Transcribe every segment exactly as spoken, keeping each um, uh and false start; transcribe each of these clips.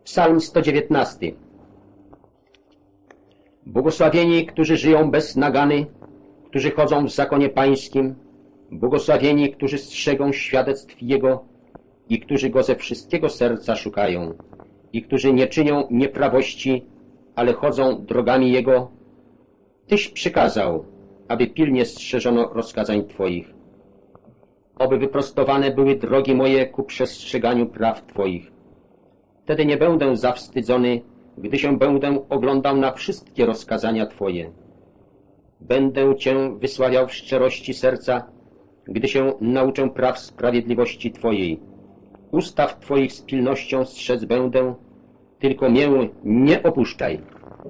Psalm sto dziewiętnasty. Błogosławieni, którzy żyją bez nagany, którzy chodzą w zakonie Pańskim, błogosławieni, którzy strzegą świadectw Jego i którzy Go ze wszystkiego serca szukają, i którzy nie czynią nieprawości, ale chodzą drogami Jego. Tyś przykazał, aby pilnie strzeżono rozkazań Twoich. Oby wyprostowane były drogi moje ku przestrzeganiu praw Twoich. Wtedy nie będę zawstydzony, gdy się będę oglądał na wszystkie rozkazania Twoje. Będę Cię wysławiał w szczerości serca, gdy się nauczę praw sprawiedliwości Twojej. Ustaw Twoich z pilnością strzec będę, tylko mię nie opuszczaj.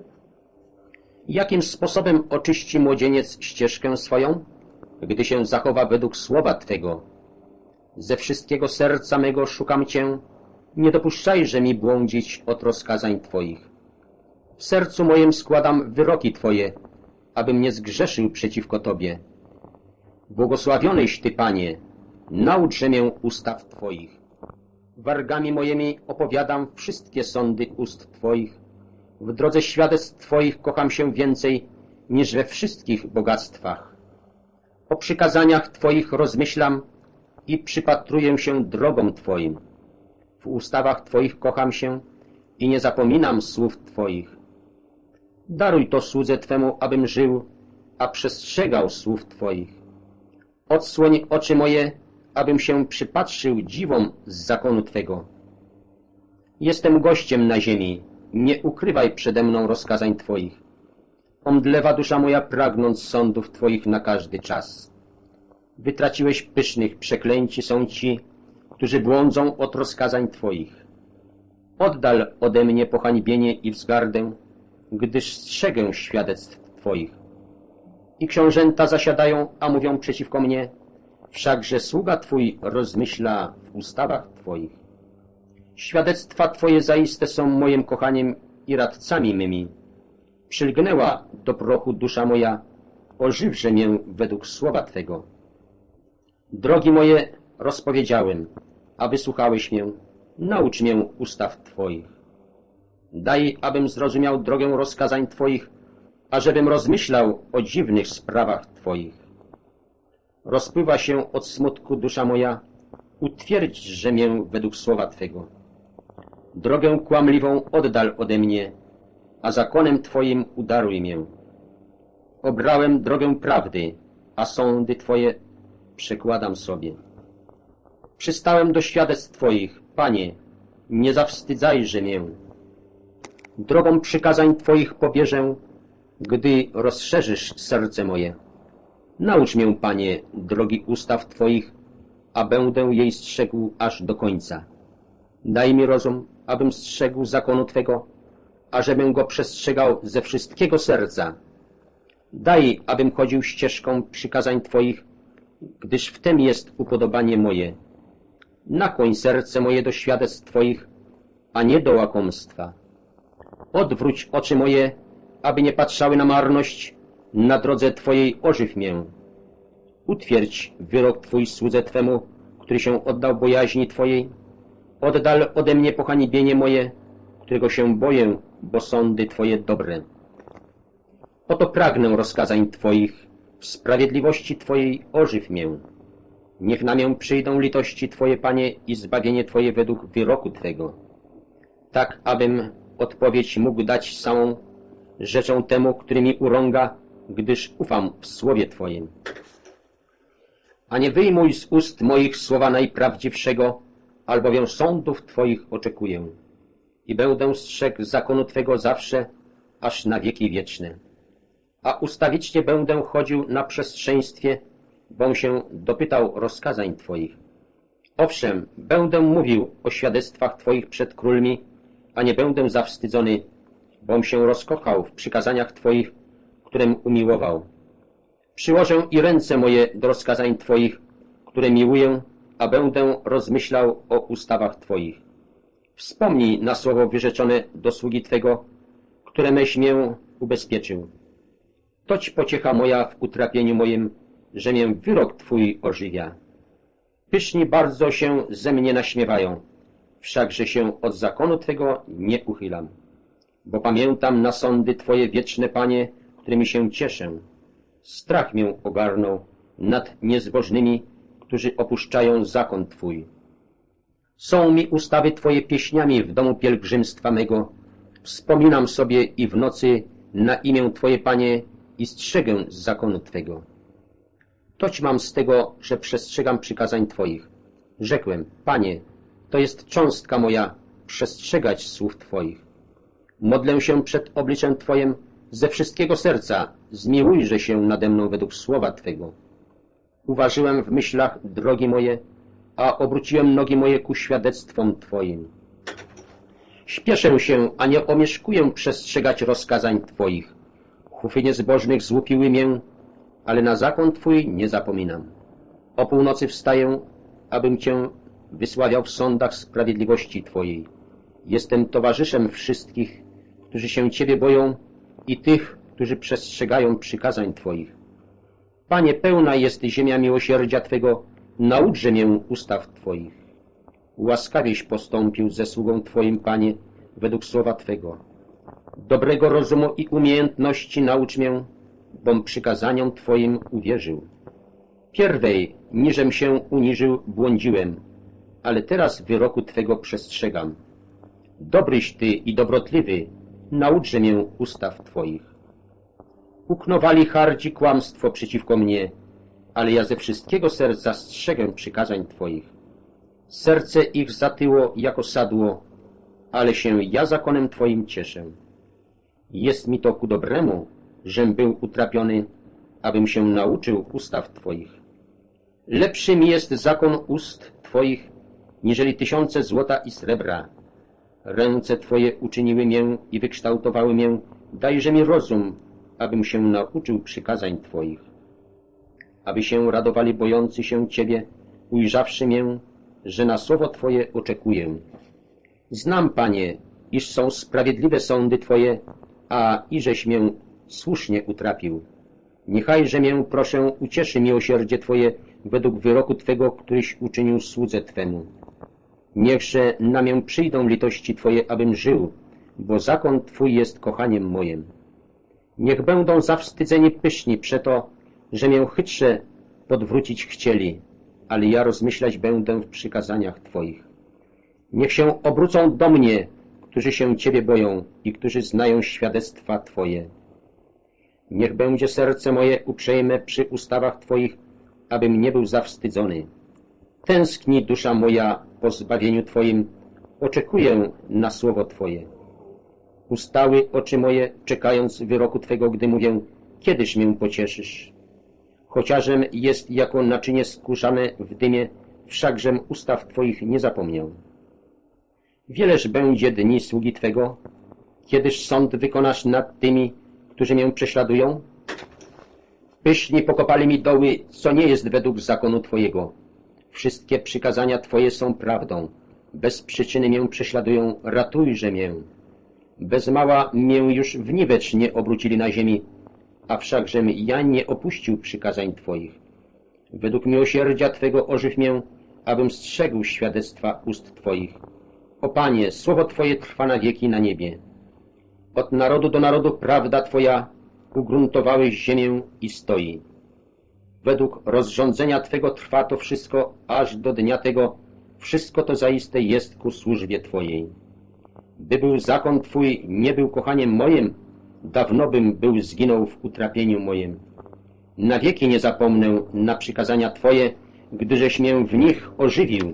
Jakim sposobem oczyści młodzieniec ścieżkę swoją? Gdy się zachowa według słowa Twego. Ze wszystkiego serca mego szukam Cię, nie dopuszczajże mi błądzić od rozkazań Twoich. W sercu mojem składam wyroki Twoje, abym nie zgrzeszył przeciwko Tobie. Błogosławionyś Ty, Panie, nauczże mię ustaw Twoich. Wargami moimi opowiadam wszystkie sądy ust Twoich. W drodze świadectw Twoich kocham się więcej niż we wszystkich bogactwach. O przykazaniach Twoich rozmyślam i przypatruję się drogom Twoim. W ustawach Twoich kocham się i nie zapominam słów Twoich. Daruj to słudze Twemu, abym żył, a przestrzegał słów Twoich. Odsłoń oczy moje, abym się przypatrzył dziwom z zakonu Twego. Jestem gościem na ziemi, nie ukrywaj przede mną rozkazań Twoich. Omdlewa dusza moja, pragnąc sądów Twoich na każdy czas. Wytraciłeś pysznych, przeklęci są ci, którzy błądzą od rozkazań Twoich. Oddal ode mnie pohańbienie i wzgardę, gdyż strzegę świadectw Twoich. I książęta zasiadają, a mówią przeciwko mnie, wszakże sługa Twój rozmyśla w ustawach Twoich. Świadectwa Twoje zaiste są moim kochaniem i radcami mymi. Przylgnęła do prochu dusza moja, ożywże mię według słowa Twego. Drogi moje rozpowiedziałem, a wysłuchałeś mię, naucz mię ustaw Twoich. Daj, abym zrozumiał drogę rozkazań Twoich, ażebym rozmyślał o dziwnych sprawach Twoich. Rozpływa się od smutku dusza moja, utwierdzże mię według słowa Twego. Drogę kłamliwą oddal ode mnie, a zakonem Twoim udaruj mię. Obrałem drogę prawdy, a sądy Twoje przekładam sobie. Przystałem do świadectw Twoich, Panie, nie zawstydzajże mię. Drogą przykazań Twoich pobieżę, gdy rozszerzysz serce moje. Naucz mię, Panie, drogi ustaw Twoich, a będę jej strzegł aż do końca. Daj mi rozum, abym strzegł zakonu Twego, ażebym go przestrzegał ze wszystkiego serca. Daj, abym chodził ścieżką przykazań Twoich, gdyż w tem jest upodobanie moje. Nakłoń serce moje do świadectw Twoich, a nie do łakomstwa. Odwróć oczy moje, aby nie patrzały na marność, na drodze Twojej ożyw mię. Utwierdź wyrok Twój słudze Twemu, który się oddał bojaźni Twojej. Oddal ode mnie pohańbienie moje, którego się boję, bo sądy Twoje dobre. Oto pragnę rozkazań Twoich, w sprawiedliwości Twojej ożyw mię. Niech na mię przyjdą litości Twoje, Panie, i zbawienie Twoje według wyroku Twego. Tak, abym odpowiedź mógł dać samą rzeczą temu, który mi urąga, gdyż ufam w słowie Twoim. A nie wyjmuj z ust moich słowa najprawdziwszego, albowiem sądów Twoich oczekuję i będę strzegł zakonu Twego zawsze, aż na wieki wieczne. A ustawicznie będę chodził na przestrzeństwie, bom się dopytał rozkazań Twoich. Owszem, będę mówił o świadectwach Twoich przed królmi, a nie będę zawstydzony, bom się rozkochał w przykazaniach Twoich, którym umiłował. Przyłożę i ręce moje do rozkazań Twoich, które miłuję, a będę rozmyślał o ustawach Twoich. Wspomnij na słowo wyrzeczone do sługi Twego, które meś mię ubezpieczył. Toć pociecha moja w utrapieniu moim, że mię wyrok Twój ożywia. Pyszni bardzo się ze mnie naśmiewają, wszakże się od zakonu Twego nie uchylam. Bo pamiętam na sądy Twoje wieczne, Panie, którymi się cieszę. Strach mię ogarnął nad niezbożnymi, którzy opuszczają zakon Twój. Są mi ustawy Twoje pieśniami w domu pielgrzymstwa mego. Wspominam sobie i w nocy na imię Twoje, Panie, i strzegę z zakonu Twego. Toć mam z tego, że przestrzegam przykazań Twoich. Rzekłem, Panie, to jest cząstka moja przestrzegać słów Twoich. Modlę się przed obliczem Twoim ze wszystkiego serca, zmiłujże się nade mną według słowa Twego. Uważyłem w myślach drogi moje, a obróciłem nogi moje ku świadectwom Twoim. Śpieszę się, a nie omieszkuję przestrzegać rozkazań Twoich. Chówki niezbożnych złupiły mię, ale na zakon Twój nie zapominam. O północy wstaję, abym Cię wysławiał w sądach sprawiedliwości Twojej. Jestem towarzyszem wszystkich, którzy się Ciebie boją i tych, którzy przestrzegają przykazań Twoich. Panie, pełna jest ziemia miłosierdzia Twego, nauczże mię ustaw Twoich. Łaskawieś postąpił ze sługą Twoim, Panie, według słowa Twego. Dobrego rozumu i umiejętności naucz mię, bom przykazaniom Twoim uwierzył. Pierwej, niżem się uniżył, błądziłem, ale teraz wyroku Twego przestrzegam. Dobryś Ty i dobrotliwy, nauczże mię ustaw Twoich. Uknowali hardzi kłamstwo przeciwko mnie, ale ja ze wszystkiego serca strzegę przykazań Twoich. Serce ich zatyło jako sadło, ale się ja zakonem Twoim cieszę. Jest mi to ku dobremu, żem był utrapiony, abym się nauczył ustaw Twoich. Lepszy mi jest zakon ust Twoich, niżeli tysiące złota i srebra. Ręce Twoje uczyniły mię i wykształtowały mię, dajże mi rozum, abym się nauczył przykazań Twoich. Aby się radowali bojący się Ciebie, ujrzawszy mię, że na słowo Twoje oczekuję. Znam, Panie, iż są sprawiedliwe sądy Twoje, a iżeś mię słusznie utrapił. Niechajże mię, proszę, ucieszy miłosierdzie Twoje według wyroku Twego, któryś uczynił słudze Twemu. Niechże na mię przyjdą litości Twoje, abym żył, bo zakon Twój jest kochaniem mojem. Niech będą zawstydzeni pyszni przeto, że mię chytrze podwrócić chcieli, ale ja rozmyślać będę w przykazaniach Twoich. Niech się obrócą do mnie, którzy się Ciebie boją i którzy znają świadectwa Twoje. Niech będzie serce moje uprzejme przy ustawach Twoich, abym nie był zawstydzony. Tęskni dusza moja po zbawieniu Twoim, oczekuję na słowo Twoje. Ustały oczy moje, czekając wyroku Twego, gdy mówię, kiedyż mię pocieszysz. Chociażem jest jako naczynie skórzane w dymie, wszakżem ustaw Twoich nie zapomniał. Wieleż będzie dni sługi Twego, kiedyż sąd wykonasz nad tymi, którzy mię prześladują? Pyśni pokopali mi doły, co nie jest według zakonu Twojego. Wszystkie przykazania Twoje są prawdą. Bez przyczyny mię prześladują, ratujże mię. Bez mała mię już w niwecz nie obrócili na ziemi, a wszakżem ja nie opuścił przykazań Twoich. Według miłosierdzia Twego ożyw mię, abym strzegł świadectwa ust Twoich. O Panie, słowo Twoje trwa na wieki na niebie. Od narodu do narodu prawda Twoja ugruntowałeś ziemię i stoi. Według rozrządzenia Twego trwa to wszystko, aż do dnia tego wszystko to zaiste jest ku służbie Twojej. By był zakon Twój nie był kochaniem moim, dawno bym był zginął w utrapieniu moim. Na wieki nie zapomnę na przykazania Twoje, gdyżeś mię w nich ożywił.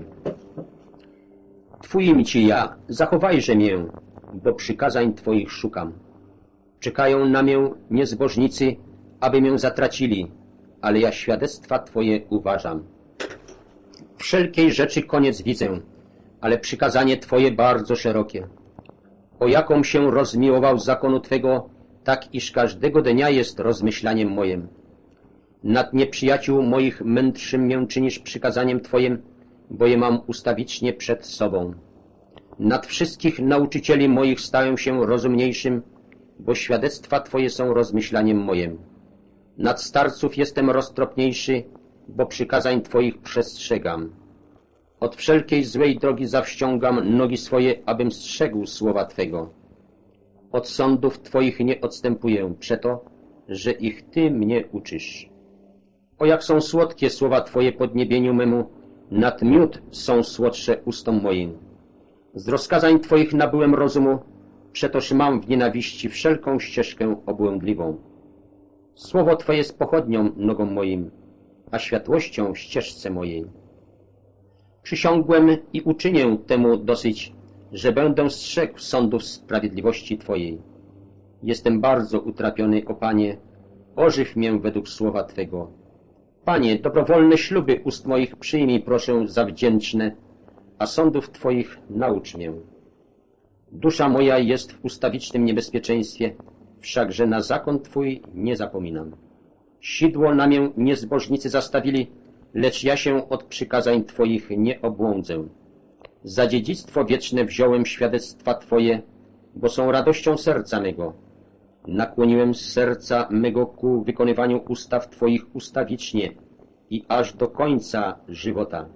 Twójim Ci ja, zachowajże mię, bo przykazań Twoich szukam. Czekają na mię niezbożnicy, aby mię zatracili, ale ja świadectwa Twoje uważam. Wszelkiej rzeczy koniec widzę, ale przykazanie Twoje bardzo szerokie. O jaką się rozmiłował zakonu Twego, tak iż każdego dnia jest rozmyślaniem mojem. Nad nieprzyjaciół moich mędrszym mię czynisz przykazaniem Twoim, bo je mam ustawicznie przed sobą. Nad wszystkich nauczycieli moich stałem się rozumniejszym, bo świadectwa Twoje są rozmyślaniem mojem. Nad starców jestem roztropniejszy, bo przykazań Twoich przestrzegam. Od wszelkiej złej drogi zawściągam nogi swoje, abym strzegł słowa Twego. Od sądów Twoich nie odstępuję, przeto, że ich Ty mnie uczysz. O jak są słodkie słowa Twoje podniebieniu memu, nad miód są słodsze ustom moim. Z rozkazań Twoich nabyłem rozumu, przetoż mam w nienawiści wszelką ścieżkę obłędliwą. Słowo Twoje jest pochodnią nogom moim, a światłością ścieżce mojej. Przysiągłem i uczynię temu dosyć, że będę strzegł sądów sprawiedliwości Twojej. Jestem bardzo utrapiony, o Panie, ożyw mię według słowa Twego. Panie, dobrowolne śluby ust moich przyjmij, proszę, za wdzięczne, a sądów Twoich naucz mię. Dusza moja jest w ustawicznym niebezpieczeństwie, wszakże na zakon Twój nie zapominam. Sidło na mię niezbożnicy zastawili, lecz ja się od przykazań Twoich nie obłądzę. Za dziedzictwo wieczne wziąłem świadectwa Twoje, bo są radością serca mego. Nakłoniłem z serca mego ku wykonywaniu ustaw Twoich ustawicznie i aż do końca żywota.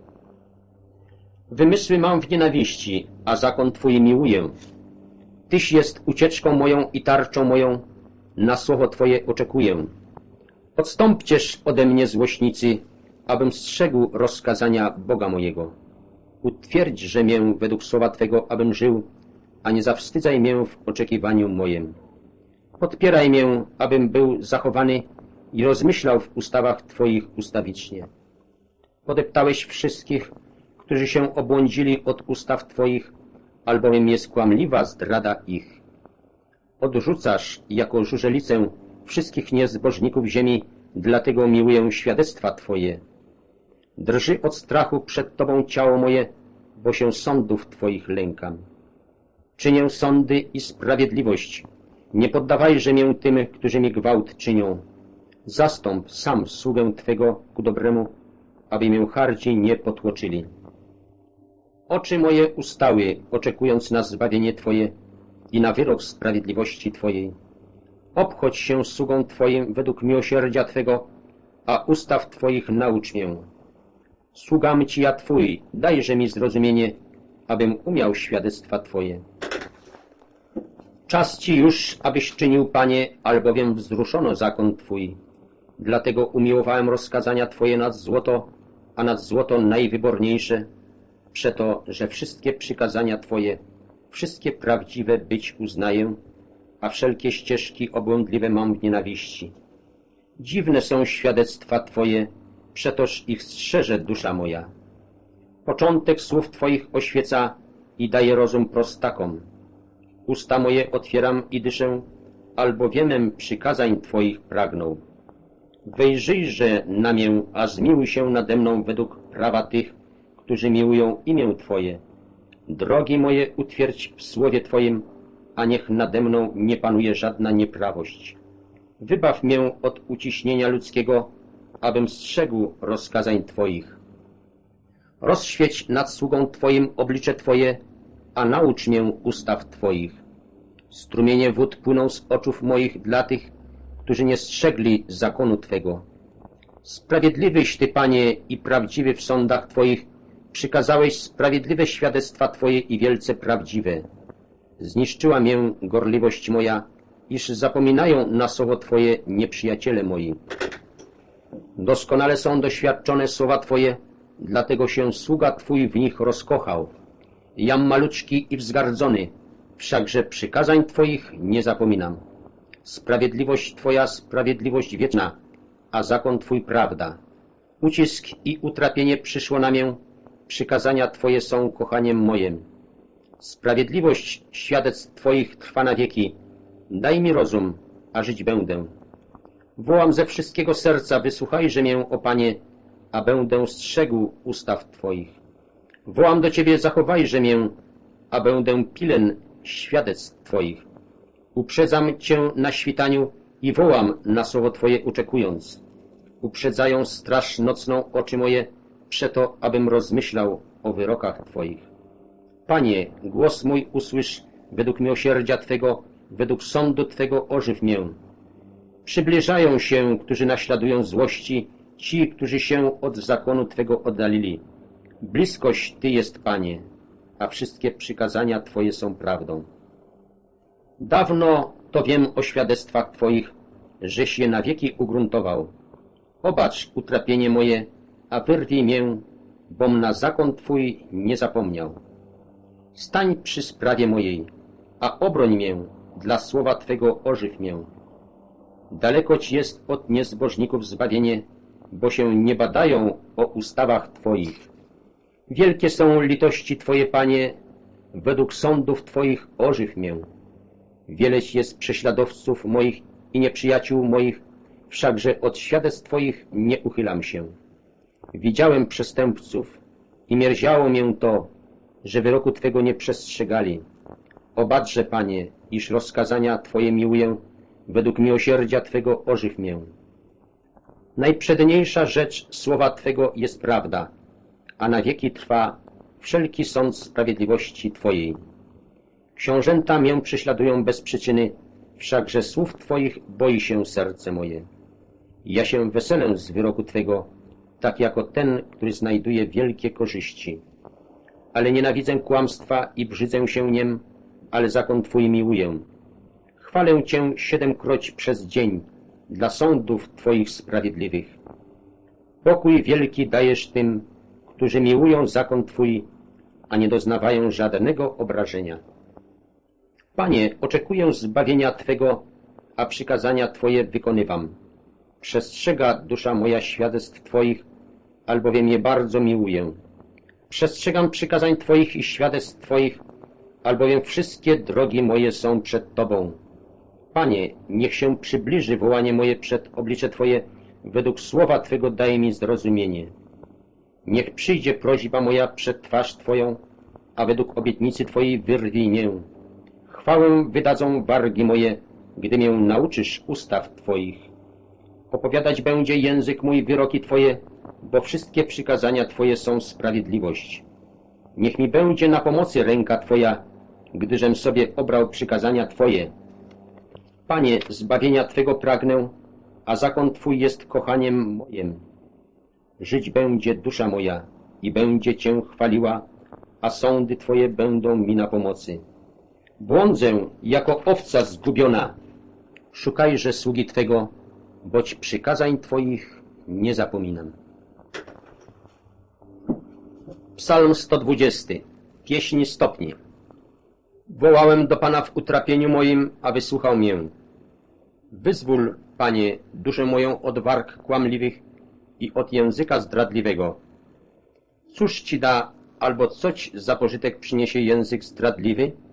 Wymysły mam w nienawiści, a zakon Twój miłuję. Tyś jest ucieczką moją i tarczą moją, na słowo Twoje oczekuję. Odstąpcież ode mnie złośnicy, abym strzegł rozkazania Boga mojego. Utwierdźże mię według słowa Twego, abym żył, a nie zawstydzaj mię w oczekiwaniu mojem. Podpieraj mię, abym był zachowany i rozmyślał w ustawach Twoich ustawicznie. Podeptałeś wszystkich, którzy się obłądzili od ustaw Twoich, albowiem jest kłamliwa zdrada ich. Odrzucasz jako żużelicę wszystkich niezbożników ziemi, dlatego miłuję świadectwa Twoje. Drży od strachu przed Tobą ciało moje, bo się sądów Twoich lękam. Czynię sądy i sprawiedliwość. Nie poddawajże mię tym, którzy mi gwałt czynią. Zastąp sam sługę Twego ku dobremu, aby mię hardzi nie potłoczyli. Oczy moje ustały, oczekując na zbawienie Twoje i na wyrok sprawiedliwości Twojej. Obchodź się sługą Twoim według miłosierdzia Twego, a ustaw Twoich naucz mię. Sługam Ci ja Twój, dajże mi zrozumienie, abym umiał świadectwa Twoje. Czas Ci już, abyś czynił, Panie, albowiem wzruszono zakon Twój. Dlatego umiłowałem rozkazania Twoje nad złoto, a nad złoto najwyborniejsze, przeto, że wszystkie przykazania Twoje, wszystkie prawdziwe być uznaję, a wszelkie ścieżki obłędliwe mam w nienawiści. Dziwne są świadectwa Twoje, przetoż ich strzeże dusza moja. Początek słów Twoich oświeca i daje rozum prostakom. Usta moje otwieram i dyszę, albowiemem przykazań Twoich pragnął. Wejrzyjże na mię, a zmiłuj się nade mną według prawa tych, którzy miłują imię Twoje. Drogi moje utwierdź w słowie Twoim, a niech nade mną nie panuje żadna nieprawość. Wybaw mię od uciśnienia ludzkiego, abym strzegł rozkazań Twoich. Rozświeć nad sługą Twoim oblicze Twoje, a naucz mię ustaw Twoich. Strumienie wód płyną z oczów moich dla tych, którzy nie strzegli zakonu Twego. Sprawiedliwyś Ty, Panie, i prawdziwy w sądach Twoich, przykazałeś sprawiedliwe świadectwa Twoje i wielce prawdziwe. Zniszczyła mię gorliwość moja, iż zapominają na słowo Twoje nieprzyjaciele moi. Doskonale są doświadczone słowa Twoje, dlatego się sługa Twój w nich rozkochał. Jam maluczki i wzgardzony, wszakże przykazań Twoich nie zapominam. Sprawiedliwość Twoja, sprawiedliwość wieczna, a zakon Twój prawda. Ucisk i utrapienie przyszło na mię, przykazania Twoje są kochaniem mojem. Sprawiedliwość świadectw Twoich trwa na wieki. Daj mi rozum, a żyć będę. Wołam ze wszystkiego serca, wysłuchajże mię, o Panie, a będę strzegł ustaw Twoich. Wołam do Ciebie, zachowajże mię, a będę pilen świadectw Twoich. Uprzedzam Cię na świtaniu i wołam na słowo Twoje oczekując. Uprzedzają straż nocną oczy moje, przeto, abym rozmyślał o wyrokach Twoich. Panie, głos mój usłysz według miłosierdzia Twego, według sądu Twego ożyw mię. Przybliżają się, którzy naśladują złości, ci, którzy się od zakonu Twego oddalili. Bliskość Ty jest, Panie, a wszystkie przykazania Twoje są prawdą. Dawno to wiem o świadectwach Twoich, żeś je na wieki ugruntował. Obacz utrapienie moje, a wyrwij mię, bom na zakon Twój nie zapomniał. Stań przy sprawie mojej, a obroń mię, dla słowa Twego ożyw mię. Daleko Ci jest od niezbożników zbawienie, bo się nie badają o ustawach Twoich. Wielkie są litości Twoje, Panie, według sądów Twoich ożyw mię. Wieleś jest prześladowców moich i nieprzyjaciół moich, wszakże od świadectw Twoich nie uchylam się. Widziałem przestępców i mierziało mię to, że wyroku Twego nie przestrzegali. Obadrze, Panie, iż rozkazania Twoje miłuję, według miłosierdzia Twego ożyw mię. Najprzedniejsza rzecz słowa Twego jest prawda, a na wieki trwa wszelki sąd sprawiedliwości Twojej. Książęta mię prześladują bez przyczyny, wszakże słów Twoich boi się serce moje. Ja się weselę z wyroku Twego, tak jako ten, który znajduje wielkie korzyści. Ale nienawidzę kłamstwa i brzydzę się niem, ale zakon Twój miłuję. Chwalę Cię siedemkroć przez dzień dla sądów Twoich sprawiedliwych. Pokój wielki dajesz tym, którzy miłują zakon Twój, a nie doznawają żadnego obrażenia. Panie, oczekuję zbawienia Twego, a przykazania Twoje wykonywam. Przestrzega dusza moja świadectw Twoich, albowiem je bardzo miłuję. Przestrzegam przykazań Twoich i świadectw Twoich, albowiem wszystkie drogi moje są przed Tobą. Panie, niech się przybliży wołanie moje przed oblicze Twoje, według słowa Twego daj mi zrozumienie. Niech przyjdzie prośba moja przed twarz Twoją, a według obietnicy Twojej wyrwij mię. Chwałę wydadzą wargi moje, gdy mię nauczysz ustaw Twoich. Opowiadać będzie język mój wyroki Twoje, bo wszystkie przykazania Twoje są sprawiedliwość. Niech mi będzie na pomocy ręka Twoja, gdyżem sobie obrał przykazania Twoje. Panie, zbawienia Twego pragnę, a zakon Twój jest kochaniem mojem. Żyć będzie dusza moja i będzie Cię chwaliła, a sądy Twoje będą mi na pomocy. Błądzę jako owca zgubiona. Szukajże sługi Twego, boć przykazań Twoich nie zapominam. Psalm sto dwudziesty. Pieśń stopni. Wołałem do Pana w utrapieniu moim, a wysłuchał mię. Wyzwól, Panie, duszę moją od warg kłamliwych i od języka zdradliwego. Cóż Ci da, albo coć za pożytek przyniesie język zdradliwy?